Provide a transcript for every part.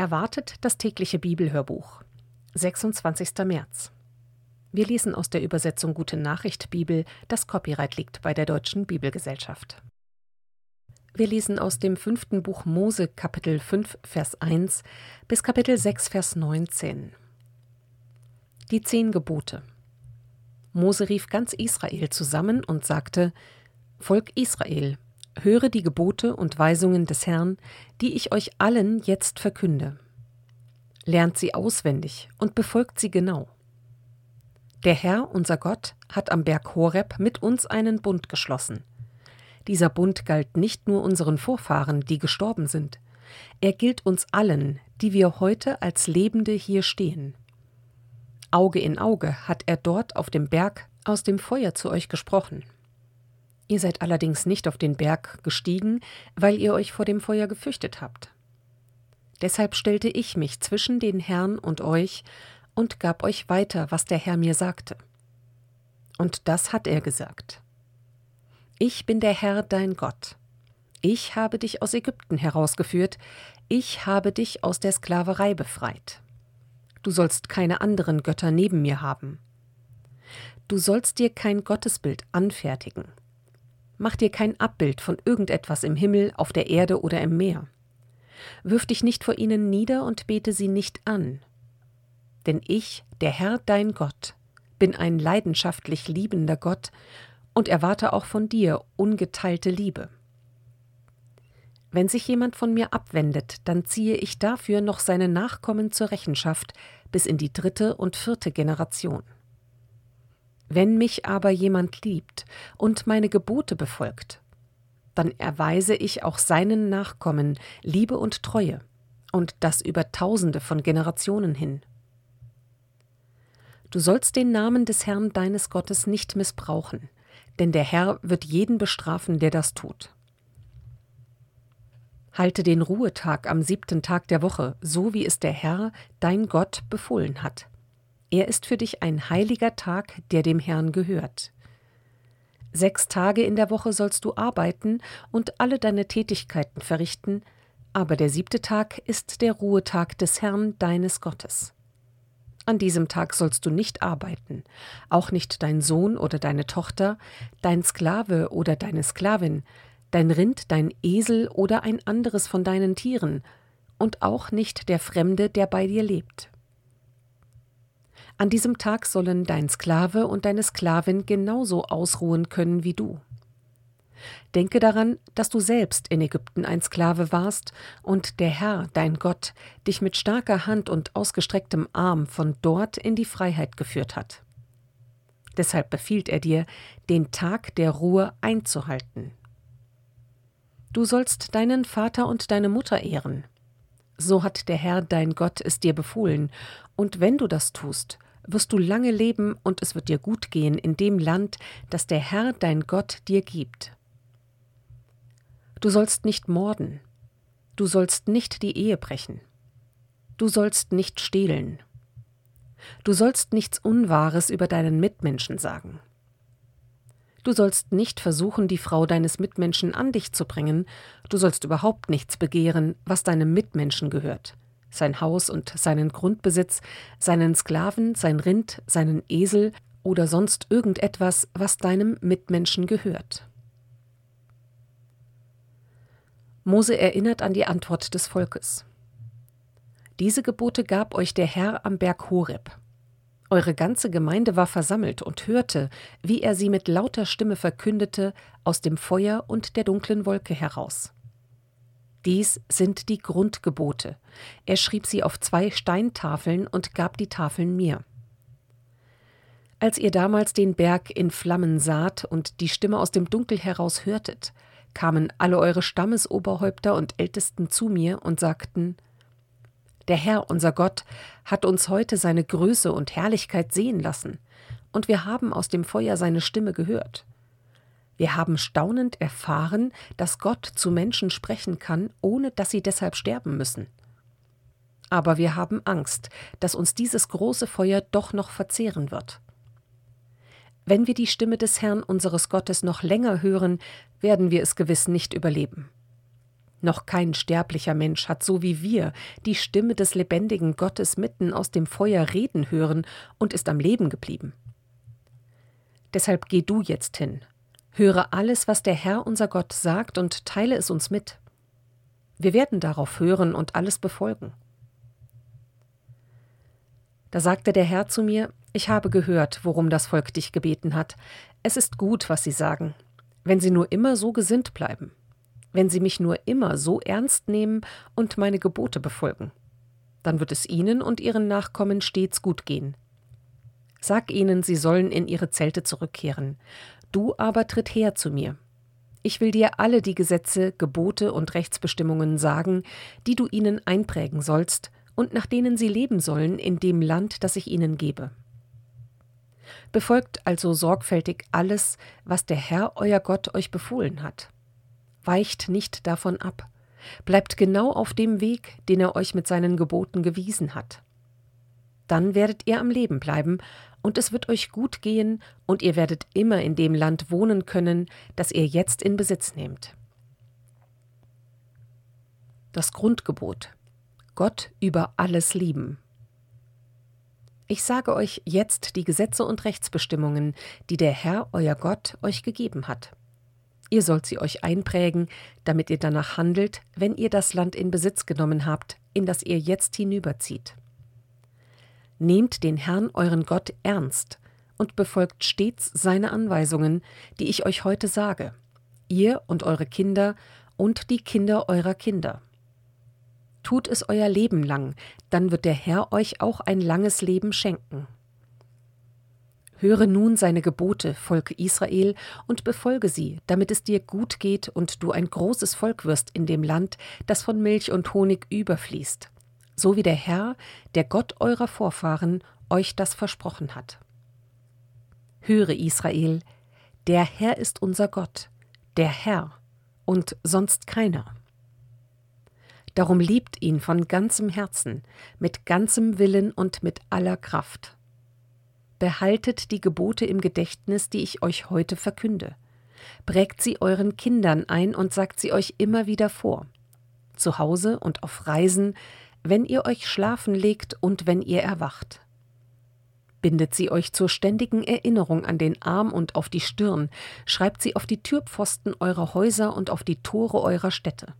erwartet das tägliche Bibelhörbuch. 26. März. Wir lesen aus der Übersetzung Gute Nachricht Bibel. Das Copyright liegt bei der Deutschen Bibelgesellschaft. Wir lesen aus dem 5. Buch Mose, Kapitel 5, Vers 1 bis Kapitel 6, Vers 19. Die 10 Gebote. Mose rief ganz Israel zusammen und sagte: Volk Israel, höre die Gebote und Weisungen des Herrn, die ich euch allen jetzt verkünde. Lernt sie auswendig und befolgt sie genau. Der Herr, unser Gott, hat am Berg Horeb mit uns einen Bund geschlossen. Dieser Bund galt nicht nur unseren Vorfahren, die gestorben sind. Er gilt uns allen, die wir heute als Lebende hier stehen. Auge in Auge hat er dort auf dem Berg aus dem Feuer zu euch gesprochen. Ihr seid allerdings nicht auf den Berg gestiegen, weil ihr euch vor dem Feuer gefürchtet habt. Deshalb stellte ich mich zwischen den Herrn und euch und gab euch weiter, was der Herr mir sagte. Und das hat er gesagt: Ich bin der Herr, dein Gott. Ich habe dich aus Ägypten herausgeführt. Ich habe dich aus der Sklaverei befreit. Du sollst keine anderen Götter neben mir haben. Du sollst dir kein Gottesbild anfertigen. Mach dir kein Abbild von irgendetwas im Himmel, auf der Erde oder im Meer. Wirf dich nicht vor ihnen nieder und bete sie nicht an. Denn ich, der Herr, dein Gott, bin ein leidenschaftlich liebender Gott und erwarte auch von dir ungeteilte Liebe. Wenn sich jemand von mir abwendet, dann ziehe ich dafür noch seine Nachkommen zur Rechenschaft bis in die 3. und 4. Generation. Wenn mich aber jemand liebt und meine Gebote befolgt, dann erweise ich auch seinen Nachkommen Liebe und Treue, und das über Tausende von Generationen hin. Du sollst den Namen des Herrn deines Gottes nicht missbrauchen, denn der Herr wird jeden bestrafen, der das tut. Halte den Ruhetag am 7. Tag der Woche, so wie es der Herr, dein Gott, befohlen hat. Er ist für dich ein heiliger Tag, der dem Herrn gehört. 6 Tage in der Woche sollst du arbeiten und alle deine Tätigkeiten verrichten, aber der 7. Tag ist der Ruhetag des Herrn, deines Gottes. An diesem Tag sollst du nicht arbeiten, auch nicht dein Sohn oder deine Tochter, dein Sklave oder deine Sklavin, dein Rind, dein Esel oder ein anderes von deinen Tieren und auch nicht der Fremde, der bei dir lebt. An diesem Tag sollen dein Sklave und deine Sklavin genauso ausruhen können wie du. Denke daran, dass du selbst in Ägypten ein Sklave warst und der Herr, dein Gott, dich mit starker Hand und ausgestrecktem Arm von dort in die Freiheit geführt hat. Deshalb befiehlt er dir, den Tag der Ruhe einzuhalten. Du sollst deinen Vater und deine Mutter ehren. So hat der Herr, dein Gott, es dir befohlen, und wenn du das tust, wirst du lange leben und es wird dir gut gehen in dem Land, das der Herr, dein Gott, dir gibt. Du sollst nicht morden. Du sollst nicht die Ehe brechen. Du sollst nicht stehlen. Du sollst nichts Unwahres über deinen Mitmenschen sagen. Du sollst nicht versuchen, die Frau deines Mitmenschen an dich zu bringen. Du sollst überhaupt nichts begehren, was deinem Mitmenschen gehört. Sein Haus und seinen Grundbesitz, seinen Sklaven, sein Rind, seinen Esel oder sonst irgendetwas, was deinem Mitmenschen gehört. Mose erinnert an die Antwort des Volkes. Diese Gebote gab euch der Herr am Berg Horeb. Eure ganze Gemeinde war versammelt und hörte, wie er sie mit lauter Stimme verkündete, aus dem Feuer und der dunklen Wolke heraus. Dies sind die Grundgebote. Er schrieb sie auf 2 Steintafeln und gab die Tafeln mir. Als ihr damals den Berg in Flammen saht und die Stimme aus dem Dunkel heraus hörtet, kamen alle eure Stammesoberhäupter und Ältesten zu mir und sagten: Der Herr, unser Gott, hat uns heute seine Größe und Herrlichkeit sehen lassen, und wir haben aus dem Feuer seine Stimme gehört. Wir haben staunend erfahren, dass Gott zu Menschen sprechen kann, ohne dass sie deshalb sterben müssen. Aber wir haben Angst, dass uns dieses große Feuer doch noch verzehren wird. Wenn wir die Stimme des Herrn unseres Gottes noch länger hören, werden wir es gewiss nicht überleben. Noch kein sterblicher Mensch hat so wie wir die Stimme des lebendigen Gottes mitten aus dem Feuer reden hören und ist am Leben geblieben. Deshalb geh du jetzt hin, höre alles, was der Herr unser Gott sagt und teile es uns mit. Wir werden darauf hören und alles befolgen. Da sagte der Herr zu mir: Ich habe gehört, worum das Volk dich gebeten hat. Es ist gut, was sie sagen, wenn sie nur immer so gesinnt bleiben, wenn sie mich nur immer so ernst nehmen und meine Gebote befolgen. Dann wird es ihnen und ihren Nachkommen stets gut gehen. Sag ihnen, sie sollen in ihre Zelte zurückkehren. Du aber tritt her zu mir. Ich will dir alle die Gesetze, Gebote und Rechtsbestimmungen sagen, die du ihnen einprägen sollst und nach denen sie leben sollen in dem Land, das ich ihnen gebe. Befolgt also sorgfältig alles, was der Herr, euer Gott, euch befohlen hat. Weicht nicht davon ab. Bleibt genau auf dem Weg, den er euch mit seinen Geboten gewiesen hat. Dann werdet ihr am Leben bleiben, und es wird euch gut gehen, und ihr werdet immer in dem Land wohnen können, das ihr jetzt in Besitz nehmt. Das Grundgebot: Gott über alles lieben. Ich sage euch jetzt die Gesetze und Rechtsbestimmungen, die der Herr, euer Gott, euch gegeben hat. Ihr sollt sie euch einprägen, damit ihr danach handelt, wenn ihr das Land in Besitz genommen habt, in das ihr jetzt hinüberzieht. Nehmt den Herrn, euren Gott, ernst und befolgt stets seine Anweisungen, die ich euch heute sage, ihr und eure Kinder und die Kinder eurer Kinder. Tut es euer Leben lang, dann wird der Herr euch auch ein langes Leben schenken. Höre nun seine Gebote, Volk Israel, und befolge sie, damit es dir gut geht und du ein großes Volk wirst in dem Land, das von Milch und Honig überfließt, so wie der Herr, der Gott eurer Vorfahren, euch das versprochen hat. Höre, Israel, der Herr ist unser Gott, der Herr und sonst keiner. Darum liebt ihn von ganzem Herzen, mit ganzem Willen und mit aller Kraft. Behaltet die Gebote im Gedächtnis, die ich euch heute verkünde. Prägt sie euren Kindern ein und sagt sie euch immer wieder vor. Zu Hause und auf Reisen, wenn ihr euch schlafen legt und wenn ihr erwacht. Bindet sie euch zur ständigen Erinnerung an den Arm und auf die Stirn, schreibt sie auf die Türpfosten eurer Häuser und auf die Tore eurer Städte.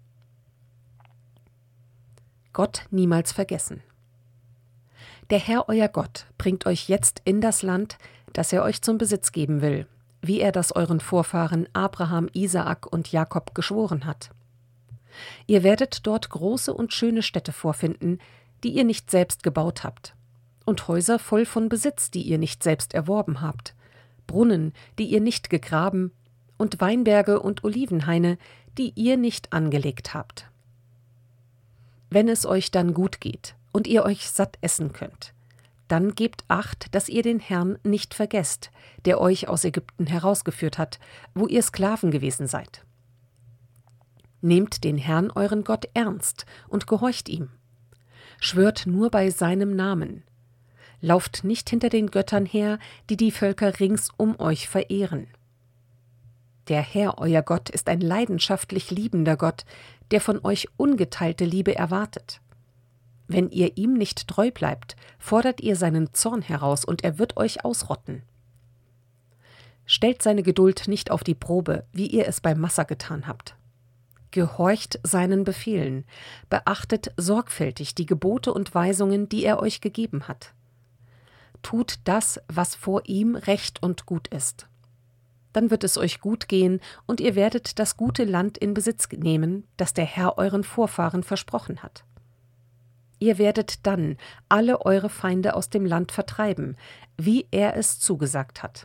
Gott niemals vergessen. Der Herr, euer Gott, bringt euch jetzt in das Land, das er euch zum Besitz geben will, wie er das euren Vorfahren Abraham, Isaak und Jakob geschworen hat. Ihr werdet dort große und schöne Städte vorfinden, die ihr nicht selbst gebaut habt, und Häuser voll von Besitz, die ihr nicht selbst erworben habt, Brunnen, die ihr nicht gegraben, und Weinberge und Olivenhaine, die ihr nicht angelegt habt. Wenn es euch dann gut geht und ihr euch satt essen könnt, dann gebt Acht, dass ihr den Herrn nicht vergesst, der euch aus Ägypten herausgeführt hat, wo ihr Sklaven gewesen seid. Nehmt den Herrn, euren Gott, ernst und gehorcht ihm. Schwört nur bei seinem Namen. Lauft nicht hinter den Göttern her, die die Völker rings um euch verehren. Der Herr, euer Gott, ist ein leidenschaftlich liebender Gott, der von euch ungeteilte Liebe erwartet. Wenn ihr ihm nicht treu bleibt, fordert ihr seinen Zorn heraus und er wird euch ausrotten. Stellt seine Geduld nicht auf die Probe, wie ihr es bei Massa getan habt. Gehorcht seinen Befehlen, beachtet sorgfältig die Gebote und Weisungen, die er euch gegeben hat. Tut das, was vor ihm recht und gut ist. Dann wird es euch gut gehen und ihr werdet das gute Land in Besitz nehmen, das der Herr euren Vorfahren versprochen hat. Ihr werdet dann alle eure Feinde aus dem Land vertreiben, wie er es zugesagt hat.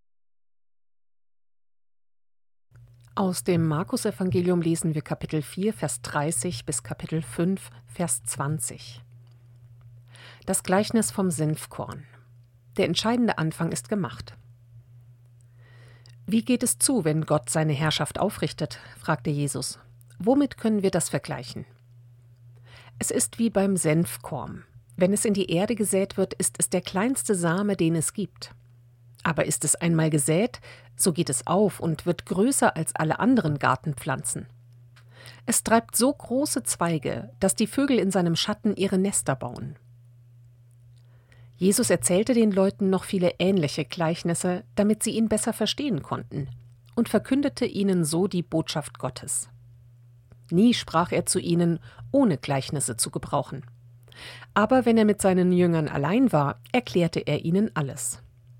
Aus dem Markus-Evangelium lesen wir Kapitel 4, Vers 30 bis Kapitel 5, Vers 20. Das Gleichnis vom Senfkorn. Der entscheidende Anfang ist gemacht. Wie geht es zu, wenn Gott seine Herrschaft aufrichtet? Fragte Jesus. Womit können wir das vergleichen? Es ist wie beim Senfkorn. Wenn es in die Erde gesät wird, ist es der kleinste Same, den es gibt. Aber ist es einmal gesät, so geht es auf und wird größer als alle anderen Gartenpflanzen. Es treibt so große Zweige, dass die Vögel in seinem Schatten ihre Nester bauen. Jesus erzählte den Leuten noch viele ähnliche Gleichnisse, damit sie ihn besser verstehen konnten, und verkündete ihnen so die Botschaft Gottes. Nie sprach er zu ihnen, ohne Gleichnisse zu gebrauchen. Aber wenn er mit seinen Jüngern allein war, erklärte er ihnen alles.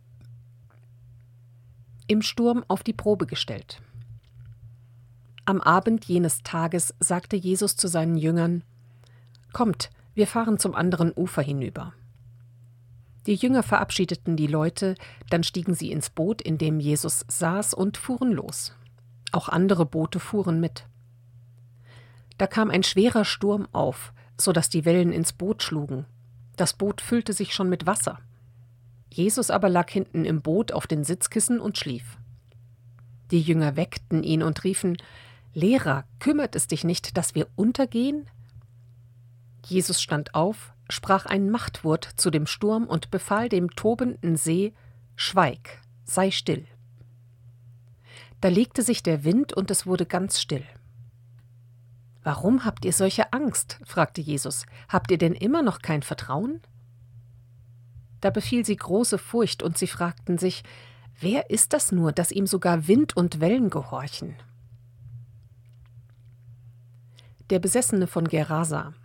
Im Sturm auf die Probe gestellt. Am Abend jenes Tages sagte Jesus zu seinen Jüngern: »Kommt, wir fahren zum anderen Ufer hinüber.« Die Jünger verabschiedeten die Leute, dann stiegen sie ins Boot, in dem Jesus saß, und fuhren los. Auch andere Boote fuhren mit. Da kam ein schwerer Sturm auf, so dass die Wellen ins Boot schlugen. Das Boot füllte sich schon mit Wasser. Jesus aber lag hinten im Boot auf den Sitzkissen und schlief. Die Jünger weckten ihn und riefen: »Lehrer, kümmert es dich nicht, dass wir untergehen?« Jesus stand auf, sprach ein Machtwort zu dem Sturm und befahl dem tobenden See: »Schweig, sei still.« Da legte sich der Wind und es wurde ganz still. »Warum habt ihr solche Angst?« fragte Jesus. »Habt ihr denn immer noch kein Vertrauen?« Da befiel sie große Furcht und sie fragten sich: »Wer ist das nur, dass ihm sogar Wind und Wellen gehorchen?« Der Besessene von Gerasa.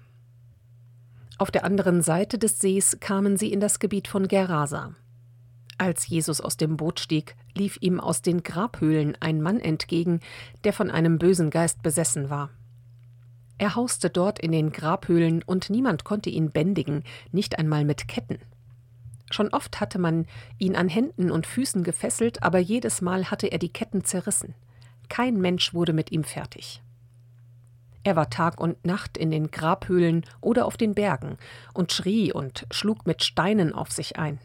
Auf der anderen Seite des Sees kamen sie in das Gebiet von Gerasa. Als Jesus aus dem Boot stieg, lief ihm aus den Grabhöhlen ein Mann entgegen, der von einem bösen Geist besessen war. Er hauste dort in den Grabhöhlen und niemand konnte ihn bändigen, nicht einmal mit Ketten. Schon oft hatte man ihn an Händen und Füßen gefesselt, aber jedes Mal hatte er die Ketten zerrissen. Kein Mensch wurde mit ihm fertig. Er war Tag und Nacht in den Grabhöhlen oder auf den Bergen und schrie und schlug mit Steinen auf sich ein.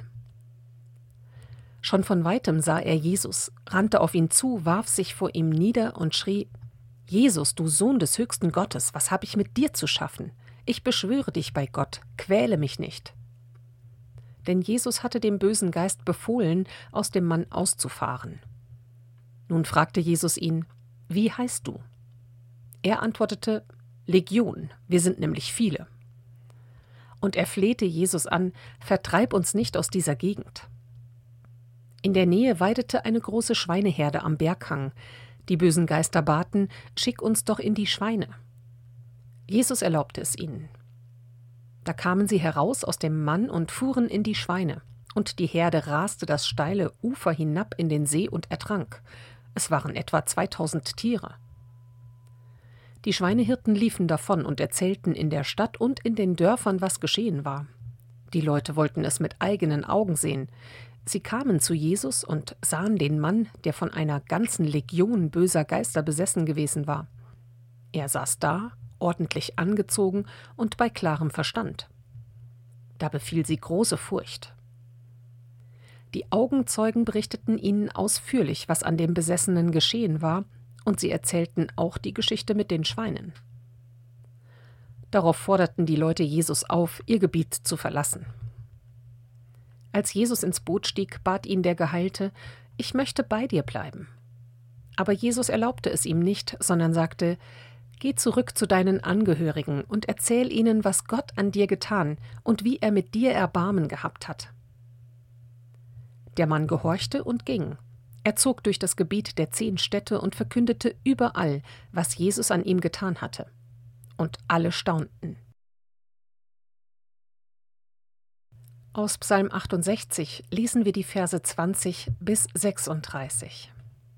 Schon von weitem sah er Jesus, rannte auf ihn zu, warf sich vor ihm nieder und schrie: »Jesus, du Sohn des höchsten Gottes, was habe ich mit dir zu schaffen? Ich beschwöre dich bei Gott, quäle mich nicht.« Denn Jesus hatte dem bösen Geist befohlen, aus dem Mann auszufahren. Nun fragte Jesus ihn: »Wie heißt du?« Er antwortete: »Legion, wir sind nämlich viele.« Und er flehte Jesus an: »Vertreib uns nicht aus dieser Gegend.« In der Nähe weidete eine große Schweineherde am Berghang. Die bösen Geister baten: »Schick uns doch in die Schweine.« Jesus erlaubte es ihnen. Da kamen sie heraus aus dem Mann und fuhren in die Schweine, und die Herde raste das steile Ufer hinab in den See und ertrank. Es waren etwa 2000 Tiere. Die Schweinehirten liefen davon und erzählten in der Stadt und in den Dörfern, was geschehen war. Die Leute wollten es mit eigenen Augen sehen. Sie kamen zu Jesus und sahen den Mann, der von einer ganzen Legion böser Geister besessen gewesen war. Er saß da, ordentlich angezogen und bei klarem Verstand. Da befiel sie große Furcht. Die Augenzeugen berichteten ihnen ausführlich, was an dem Besessenen geschehen war, und sie erzählten auch die Geschichte mit den Schweinen. Darauf forderten die Leute Jesus auf, ihr Gebiet zu verlassen. Als Jesus ins Boot stieg, bat ihn der Geheilte: »Ich möchte bei dir bleiben.« Aber Jesus erlaubte es ihm nicht, sondern sagte: »Geh zurück zu deinen Angehörigen und erzähl ihnen, was Gott an dir getan und wie er mit dir Erbarmen gehabt hat.« Der Mann gehorchte und ging. Er zog durch das Gebiet der 10 Städte und verkündete überall, was Jesus an ihm getan hatte. Und alle staunten. Aus Psalm 68 lesen wir die Verse 20 bis 36.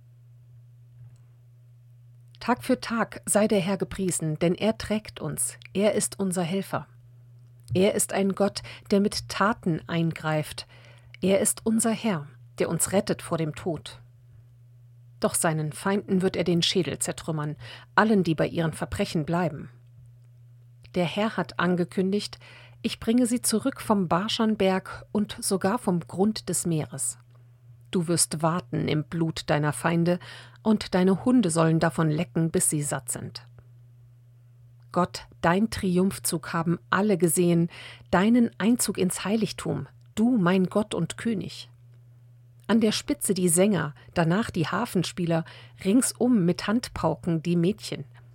Tag für Tag sei der Herr gepriesen, denn er trägt uns, er ist unser Helfer. Er ist ein Gott, der mit Taten eingreift. Er ist unser Herr, der uns rettet vor dem Tod. Doch seinen Feinden wird er den Schädel zertrümmern, allen, die bei ihren Verbrechen bleiben. Der Herr hat angekündigt: Ich bringe sie zurück vom Baschanberg und sogar vom Grund des Meeres. Du wirst waten im Blut deiner Feinde, und deine Hunde sollen davon lecken, bis sie satt sind. Gott, dein Triumphzug haben alle gesehen, deinen Einzug ins Heiligtum, du mein Gott und König. An der Spitze die Sänger, danach die Harfenspieler, ringsum mit Handpauken die Mädchen.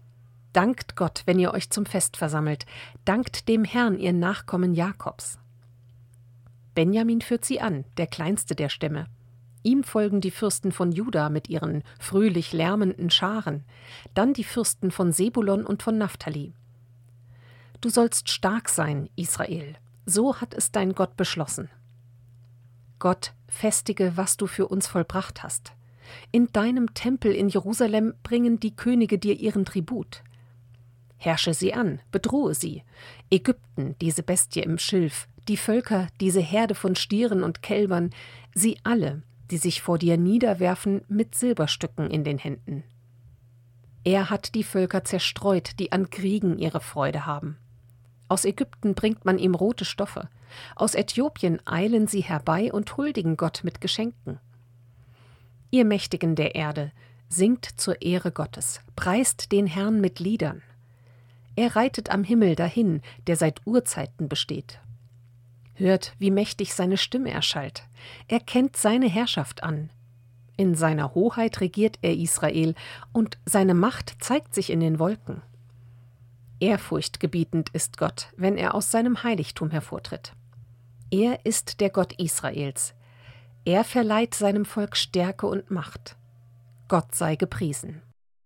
Dankt Gott, wenn ihr euch zum Fest versammelt. Dankt dem Herrn, ihr Nachkommen Jakobs. Benjamin führt sie an, der kleinste der Stämme. Ihm folgen die Fürsten von Juda mit ihren fröhlich lärmenden Scharen, dann die Fürsten von Sebulon und von Naphtali. Du sollst stark sein, Israel, so hat es dein Gott beschlossen. Gott, festige, was du für uns vollbracht hast. In deinem Tempel in Jerusalem bringen die Könige dir ihren Tribut. Herrsche sie an, bedrohe sie. Ägypten, diese Bestie im Schilf, die Völker, diese Herde von Stieren und Kälbern, sie alle, die sich vor dir niederwerfen mit Silberstücken in den Händen. Er hat die Völker zerstreut, die an Kriegen ihre Freude haben. Aus Ägypten bringt man ihm rote Stoffe. Aus Äthiopien eilen sie herbei und huldigen Gott mit Geschenken. Ihr Mächtigen der Erde, singt zur Ehre Gottes, preist den Herrn mit Liedern. Er reitet am Himmel dahin, der seit Urzeiten besteht. Hört, wie mächtig seine Stimme erschallt. Er kennt seine Herrschaft an. In seiner Hoheit regiert er Israel, und seine Macht zeigt sich in den Wolken. Ehrfurchtgebietend ist Gott, wenn er aus seinem Heiligtum hervortritt. Er ist der Gott Israels. Er verleiht seinem Volk Stärke und Macht. Gott sei gepriesen.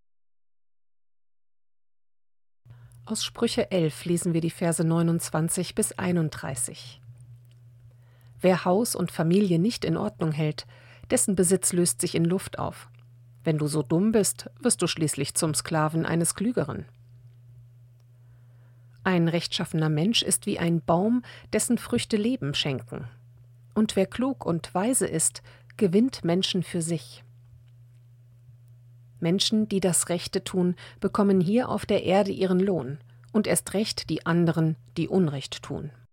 Aus Sprüche 11 lesen wir die Verse 29 bis 31. Wer Haus und Familie nicht in Ordnung hält, dessen Besitz löst sich in Luft auf. Wenn du so dumm bist, wirst du schließlich zum Sklaven eines Klügeren. Ein rechtschaffener Mensch ist wie ein Baum, dessen Früchte Leben schenken. Und wer klug und weise ist, gewinnt Menschen für sich. Menschen, die das Rechte tun, bekommen hier auf der Erde ihren Lohn, und erst recht die anderen, die Unrecht tun.